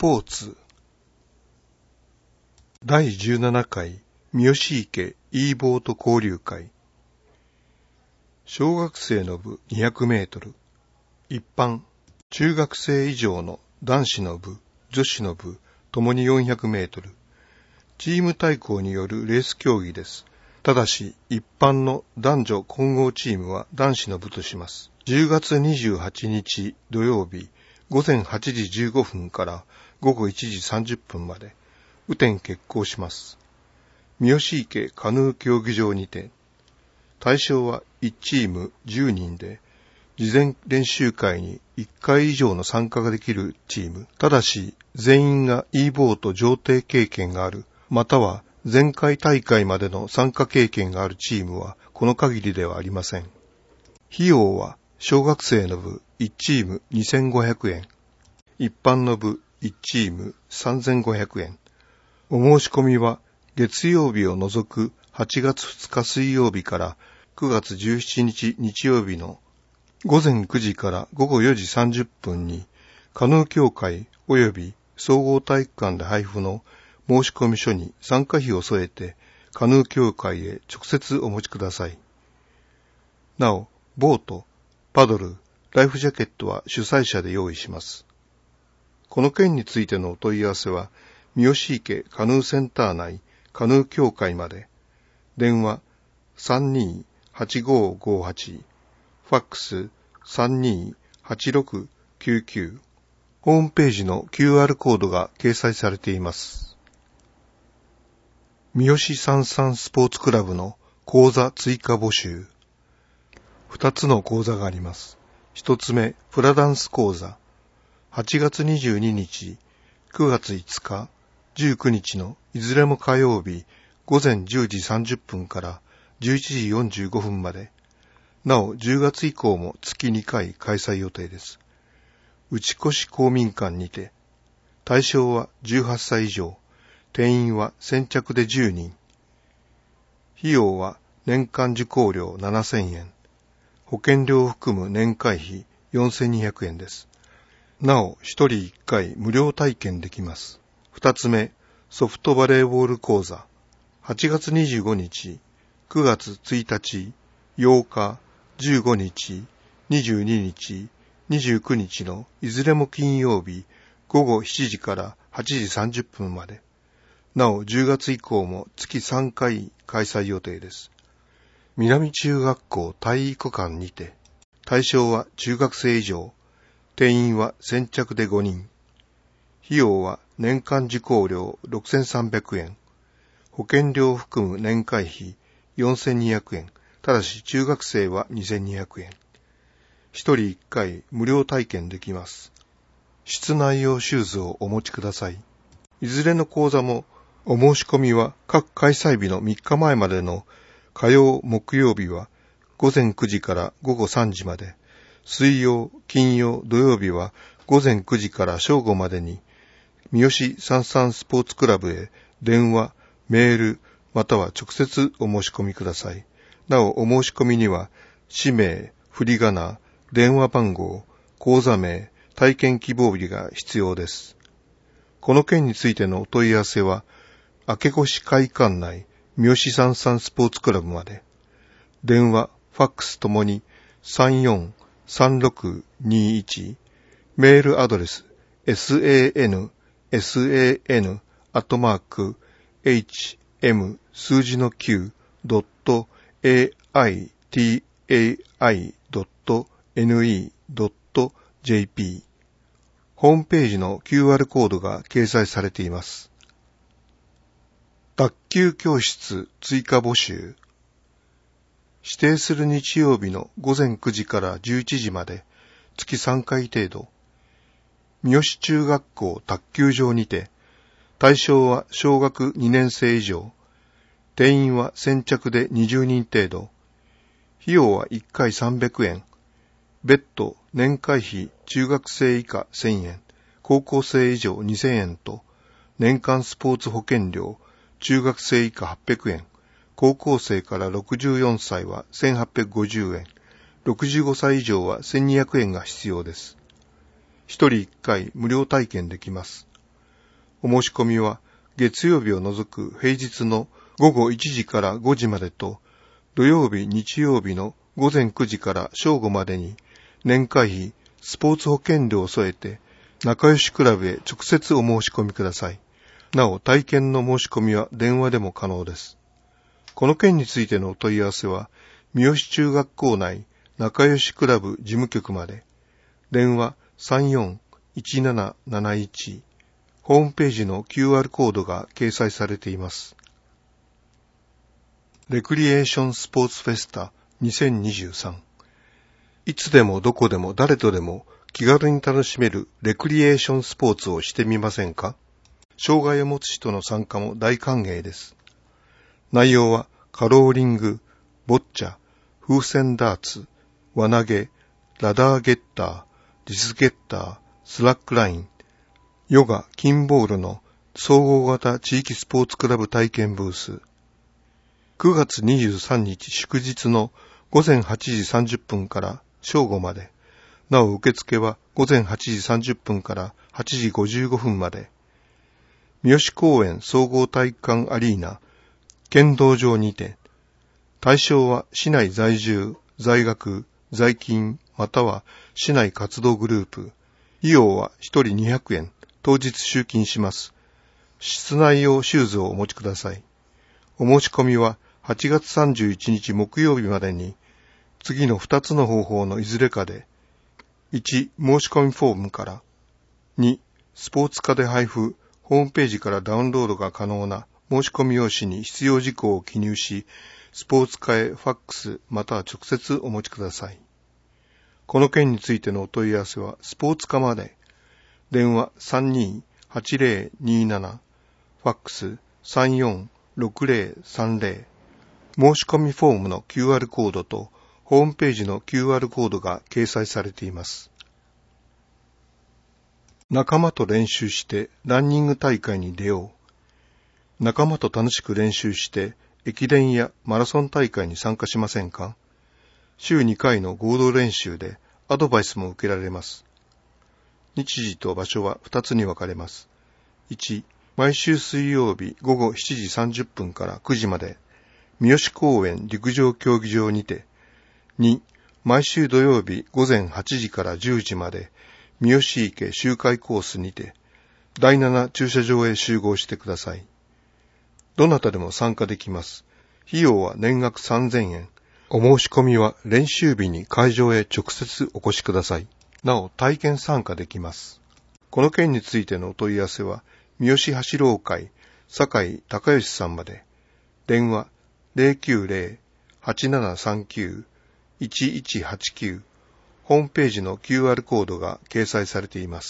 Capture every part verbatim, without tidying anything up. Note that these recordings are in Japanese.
ポーツだいじゅうななかい三好池 e ボート交流会。小学生の部にひゃくメートル、一般、中学生以上の男子の部、女子の部、ともによんひゃくメートル。チーム対抗によるレース競技です。ただし、一般の男女混合チームは男子の部とします。じゅうがつにじゅうはちにち土曜日、ごぜんはちじじゅうごふんからごごいちじさんじゅっぷんまで、雨天決行します。三好池カヌー競技場にて、対象はいちチームじゅうにんで、事前練習会にいっかい以上の参加ができるチーム、ただし全員が e ボート乗艇経験がある、または前回大会までの参加経験があるチームはこの限りではありません。費用は小学生の部いちチームにせんごひゃくえん、一般の部いちチームさんぜんごひゃくえん。お申し込みは月曜日を除くはちがつふつか水曜日からくがつじゅうしちにち日曜日のごぜんくじからごごよじさんじゅっぷんにカヌー協会及び総合体育館で配布の申し込み書に参加費を添えてカヌー協会へ直接お持ちください。なお、ボート、パドル、ライフジャケットは主催者で用意します。この件についてのお問い合わせは、三好池カヌーセンター内カヌー協会まで、電話 さんにーはちごーごーはち、ファックス さんにーはちろくきゅうきゅう、ホームページの キューアール コードが掲載されています。三好三三スポーツクラブの講座追加募集。二つの講座があります。一つ目、フラダンス講座。はちがつにじゅうににち、くがついつか、じゅうくにちのいずれも火曜日、ごぜんじゅうじさんじゅっぷんからじゅういちじよんじゅうごふんまで。なお、じゅうがつ以降も月にかい開催予定です。内越公民館にて、対象はじゅうはっさい以上、定員は先着でじゅうにん。費用は年間受講料ななせんえん、保険料を含む年会費よんせんにひゃくえんです。なお、ひとりいっかい無料体験できます。二つ目、ソフトバレーボール講座。はちがつにじゅうごにち、くがつついたち、ようか、じゅうごにち、にじゅうににち、にじゅうくにちのいずれも金曜日、ごごしちじからはちじさんじゅっぷんまで。なお、じゅうがつ以降も月さんかい開催予定です。南中学校体育館にて、対象は中学生以上、定員は先着でごにん。費用は年間受講料ろくせんさんびゃくえん、保険料を含む年会費よんせんにひゃくえん、ただし中学生はにせんにひゃくえん。ひとりいっかい無料体験できます。室内用シューズをお持ちください。いずれの講座もお申し込みは各開催日のみっかまえまでの火曜、木曜日はごぜんくじからごごさんじまで、水曜、金曜、土曜日はごぜんくじから正午までに、三好三三スポーツクラブへ電話、メール、または直接お申し込みください。なお、お申し込みには、氏名、振り仮名、電話番号、講座名、体験希望日が必要です。この件についてのお問い合わせは、明越会館内三好三三スポーツクラブまで。電話、ファックスともにさんよんさんろくにいち、メールアドレス san san アットマーク hm 数字の q ドット aitai ドット ne ドット jp。 ホームページの キューアール コードが掲載されています。卓球教室追加募集。指定する日曜日のごぜんくじからじゅういちじまで月さんかい程度、三好中学校卓球場にて、対象は小学にねんせい以上、定員は先着でにじゅうにん程度、費用はいっかいさんびゃくえん、別途年会費中学生以下せんえん、高校生以上にせんえんと、年間スポーツ保険料中学生以下はっぴゃくえん、高校生からろくじゅうよんさいはせんはっぴゃくごじゅうえん、ろくじゅうごさい以上はせんにひゃくえんが必要です。ひとりいっかい無料体験できます。 お申し込みは月曜日を除く平日のごごいちじからごじまでと、土曜日、日曜日のごぜんくじから正午までに年会費、スポーツ保険料を添えて仲良しクラブへ直接お申し込みください。なお、体験の申し込みは電話でも可能です。この件についてのお問い合わせは、三好中学校内仲良しクラブ事務局まで。電話 さんよんいちなななないち。ホームページの キューアール コードが掲載されています。レクリエーションスポーツフェスタにせんにじゅうさん。いつでもどこでも誰とでも気軽に楽しめるレクリエーションスポーツをしてみませんか？障害を持つ人の参加も大歓迎です。内容はカローリング、ボッチャ、風船ダーツ、輪投げ、ラダーゲッター、ディスゲッター、スラックライン、ヨガ、キンボールの総合型地域スポーツクラブ体験ブース。くがつにじゅうさんにち祝日のごぜんはちじさんじゅっぷんから正午まで。なお受付はごぜんはちじさんじゅっぷんからはちじごじゅうごふんまで。三好公園総合体育館アリーナ、剣道場にて。対象は市内在住、在学、在勤、または市内活動グループ。費用はひとりにひゃくえん、当日集金します。室内用シューズをお持ちください。お申し込みははちがつさんじゅういちにち木曜日までに、次のふたつの方法のいずれかで、いち、申し込みフォームから、に、スポーツ課で配布、ホームページからダウンロードが可能な申し込み用紙に必要事項を記入し、スポーツ課へファックスまたは直接お持ちください。この件についてのお問い合わせはスポーツ課まで。電話 さんにーはちぜろにーなな、ファックス さんよんろくぜろさんぜろ。申し込みフォームの キューアール コードとホームページの キューアール コードが掲載されています。仲間と練習してランニング大会に出よう。仲間と楽しく練習して駅伝やマラソン大会に参加しませんか？週にかいの合同練習でアドバイスも受けられます。日時と場所はふたつに分かれます。いち、毎週水曜日ごごしちじさんじゅっぷんからくじまで、三好公園陸上競技場にて。に、毎週土曜日ごぜんはちじからじゅうじまで、三好池周回コースにて、だいなな駐車場へ集合してください。どなたでも参加できます。費用は年額さんぜんえん。お申し込みは練習日に会場へ直接お越しください。なお、体験参加できます。この件についてのお問い合わせは、三好走ろう会、酒井隆義さんまで。電話 ゼロきゅうゼロ はちななさんきゅう いちいちはちきゅう。ホームページの キューアール コードが掲載されています。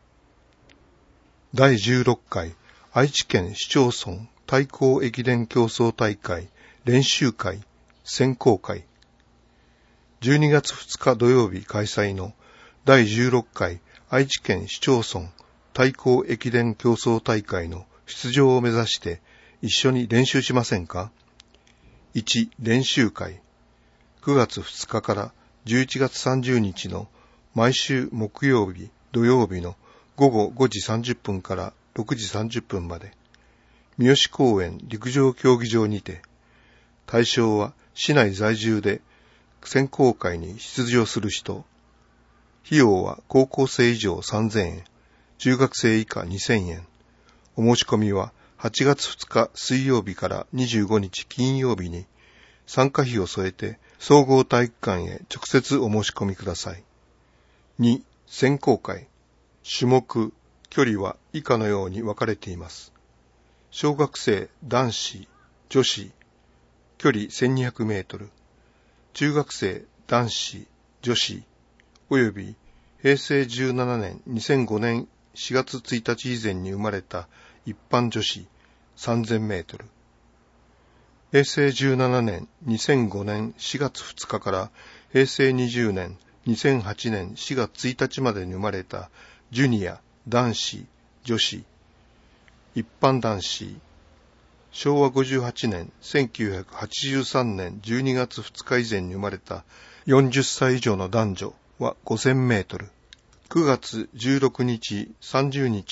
だいじゅうろっかい愛知県市町村対抗駅伝競争大会練習会選考会。じゅうにがつふつか土曜日開催のだいじゅうろっかい愛知県市町村対抗駅伝競争大会の出場を目指して一緒に練習しませんか？いち、練習会。くがつふつかからじゅういちがつさんじゅうにちの毎週木曜日、土曜日のごごごじさんじゅっぷんからろくじさんじゅっぷんまで、三好公園陸上競技場にて。対象は市内在住で選考会に出場する人。費用は高校生以上さんぜんえん、中学生以下にせんえん。お申し込みははちがつふつか水曜日からにじゅうごにち金曜日に参加費を添えて総合体育館へ直接お申し込みください。に、選考会。種目、距離は以下のように分かれています。小学生男子、女子、距離せんにひゃくメートル。中学生男子、女子、およびへいせいじゅうななねん、にせんごねんしがつついたち以前に生まれた一般女子さんぜんメートル。へいせいじゅうななねん、にせんごねんしがつふつかからへいせいにじゅうねん、にせんはちねんしがつついたちまでに生まれたジュニア、男子、女子、一般男子、しょうわごじゅうはちねん、せんきゅうひゃくはちじゅうさんねんじゅうにがつふつか以前に生まれたよんじゅっさい以上の男女はごせんメートル。くがつじゅうろくにち、さんじゅうにちの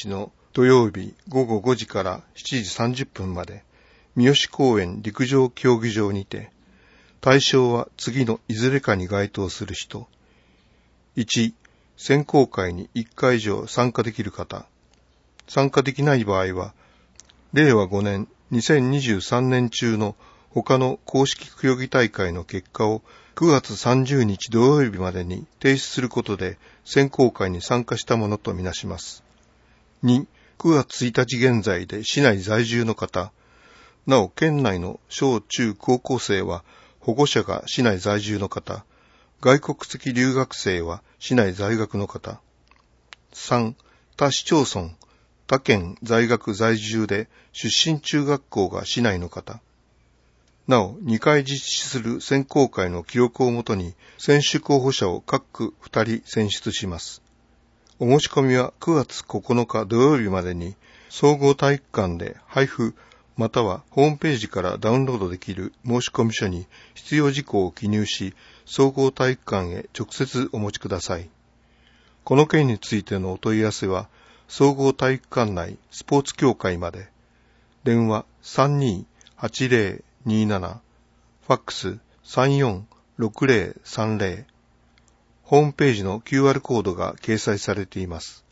土曜日ごごごじからしちじさんじゅっぷんまで、三好公園陸上競技場にて、対象は次のいずれかに該当する人。いち、選考会にいっかい以上参加できる方。参加できない場合は、れいわごねんにせんにじゅうさんねん中の他の公式競技大会の結果をくがつさんじゅうにち土曜日までに提出することで選考会に参加したものとみなします。に、くがつついたち現在で市内在住の方、なお県内の小中高校生は保護者が市内在住の方、外国籍留学生は市内在学の方。さん、他市町村、他県在学在住で出身中学校が市内の方。なお、にかい実施する選考会の記録をもとに選手候補者を各区ふたり選出します。お申し込みはくがつここのか土曜日までに総合体育館で配布またはホームページからダウンロードできる申込書に必要事項を記入し、総合体育館へ直接お持ちください。この件についてのお問い合わせは、総合体育館内スポーツ協会まで。電話 さんにーはちぜろにーなな、ファックス さんよんろくぜろさんぜろ。ホームページの キューアール コードが掲載されています。